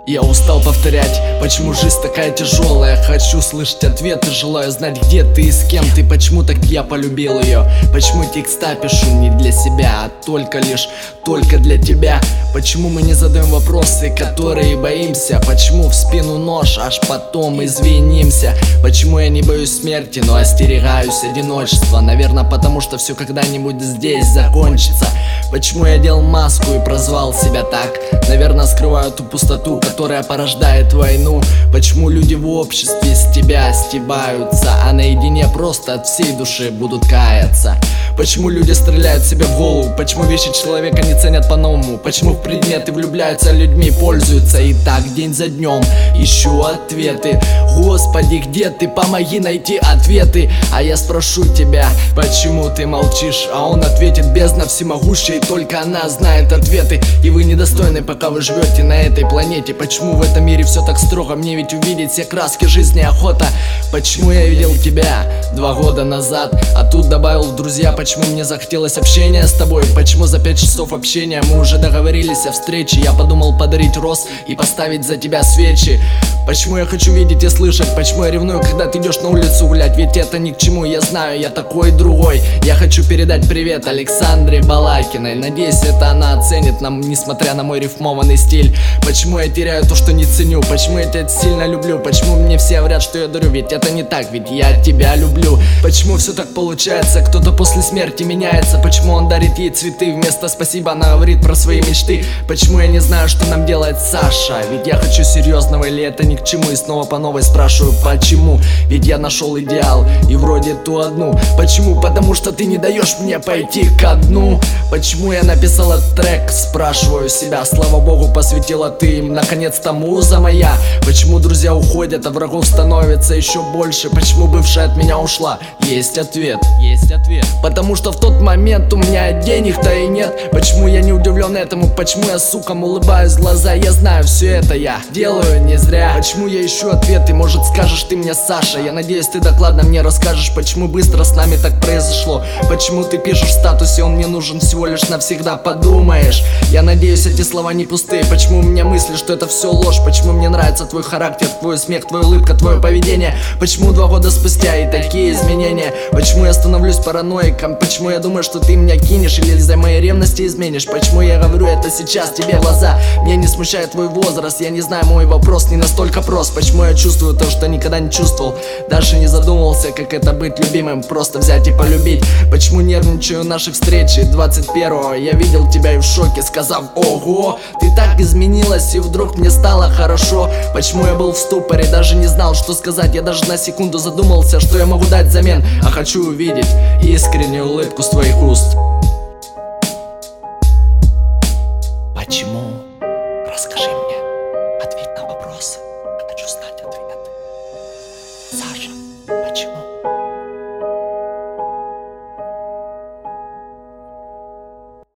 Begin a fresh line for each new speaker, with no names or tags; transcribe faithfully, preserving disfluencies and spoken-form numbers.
Я устал повторять, почему жизнь такая тяжелая. Хочу слышать ответы, желаю знать, где ты и с кем ты. Почему так я полюбил ее? Почему текста пишу не для себя, а только лишь, только для тебя? Почему мы не задаем вопросы, которые боимся? Почему в спину нож, аж потом извинимся? Почему я не боюсь смерти, но остерегаюсь одиночества? Наверное, потому что все когда-нибудь здесь закончится. Почему я делал маску и прозвал себя так? Наверное, скрываю ту пустоту, которая порождает войну. Почему люди в обществе с тебя стебаются, а наедине просто от всей души будут каяться? Почему люди стреляют себе в голову? Почему вещи человека не ценят по-новому? Почему в предметы влюбляются, людьми пользуются? И так день за днем ищу ответы. Господи, где ты? Помоги найти ответы. А я спрошу тебя, почему ты молчишь? А он ответит: бездна всемогущая, и только она знает ответы. И вы недостойны, пока вы живете на этой планете. Почему в этом мире все так строго? Мне ведь увидеть все краски жизни охота. Почему я видел тебя два года назад, а тут добавил в друзья? Почему мне захотелось общения с тобой? Почему за пять часов общения мы уже договорились о встрече? Я подумал подарить роз и поставить за тебя свечи. Почему я хочу видеть и слышать? Почему я ревную, когда ты идешь на улицу гулять? Ведь это ни к чему, я знаю, я такой другой. Я хочу передать привет Александре Балакиной. Надеюсь, это она оценит нам, несмотря на мой рифмованный стиль. Почему я теряю то, что не ценю? Почему я тебя сильно люблю? Почему мне все говорят, что я дарю? Ведь это не так, ведь я тебя люблю. Почему все так получается? Кто-то после смерти меняется. Почему он дарит ей цветы вместо спасибо? Она говорит про свои мечты. Почему я не знаю, что нам делает Саша? Ведь я хочу серьезного, или это ни к чему? И снова по новой спрашиваю, почему? Ведь я нашел идеал и вроде ту одну. Почему? Потому что ты не даешь мне пойти ко дну. Почему я написал этот трек? Спрашиваю себя. Слава богу, посвятила ты им, наконец-то муза моя. Почему друзья уходят, а врагов становится еще больше? Почему бывшая от меня ушла? Есть ответ. Есть ответ. Потому что в тот момент у меня денег-то и нет. Почему я не удивлен этому? Почему я, сукам, улыбаюсь в глаза? Я знаю, все это я делаю не зря. Почему я ищу ответы? Может, скажешь ты мне, Саша? Я надеюсь, ты докладно мне расскажешь, почему быстро с нами так произошло. Почему ты пишешь в статусе: он мне нужен всего лишь навсегда, подумаешь. Я надеюсь, эти слова не пустые. Почему у меня мысли, что это все ложь? Почему мне нравится твой характер, твой смех, твоя улыбка, твое поведение? Почему два года спустя и такие изменения? Почему я становлюсь параноиком? Почему я думаю, что ты меня кинешь или из-за моей ревности изменишь? Почему я говорю это сейчас тебе в глаза? Меня не смущает твой возраст, я не знаю, мой вопрос не настолько прост. Почему я чувствую то, что никогда не чувствовал? Даже не задумывался, как это быть любимым, просто взять и полюбить. Почему нервничаю нашей встречи двадцать первого? Я видел тебя и в шоке, сказав: ого, ты так изменилась, и вдруг мне стало хорошо. Почему я был в ступоре, даже не знал, что сказать? Я даже на секунду задумался, что я могу дать взамен. А хочу увидеть искреннюю улыбку с твоих уст. Почему?